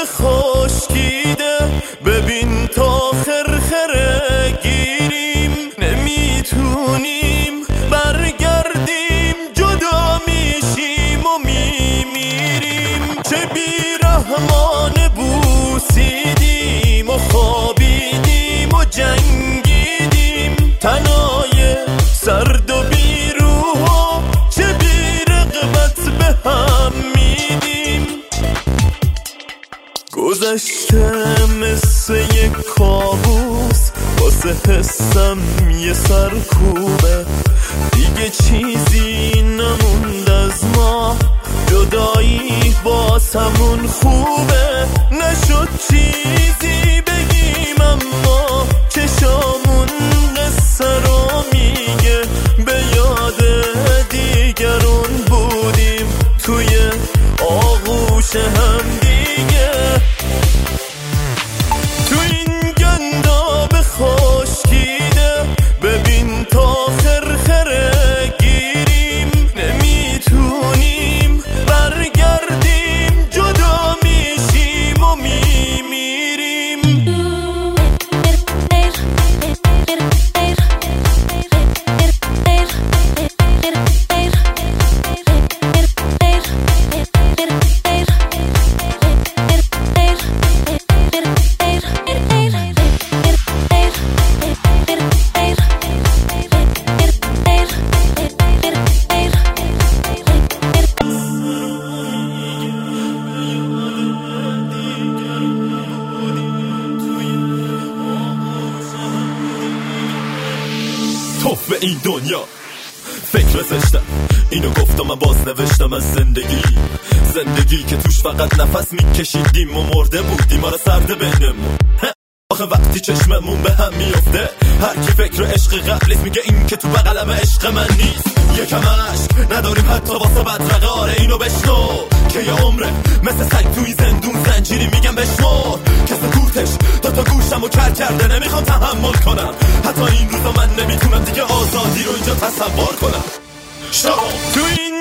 خشکیده ببین تا خرخره گیریم نمیتونیم برگردیم جدا میشیم و میمیریم چه بیرحمانه بوسیدیم و خوابیدیم و جنگیدیم تنهای سرد و بیروح و چه بیرغبت به هم میدیم گذشته مثل یک کابوس واسه حسم یه سرکوبه دیگه چیزی نموند از ما جدایی باز همون خوبه نشد چیزی بگیم اما چشامون قصه رو میگه به یاد دیگرون بودیم توی آغوش هم دیگه تو این گنداب خشکیده ببین تا خرخره گیریم نمیتونیم برگردیم جدا میشیم و میمیریم توف به این دنیا فکر زشتم اینو گفتم من باز نوشتم از زندگی که توش فقط نفس میکشیدیم و مرده بودیم آره سرده بینمون آخه وقتی چشممون به هم میفته هر کی فکر عشق قبلیست میگه این که تو بغلم عشق من نیست یکم عشق نداریم حتی واسه بدرقه آره اینو بشنو که یه عمره مثل سگ توی زندون زنجیری میگم بشمار که سکوتش تا گوشمو کر کرده نمیخوام تحمل کنم حتی این روزا من نمیتونم دیگه آزادی رو اینجا تصور کنم تو این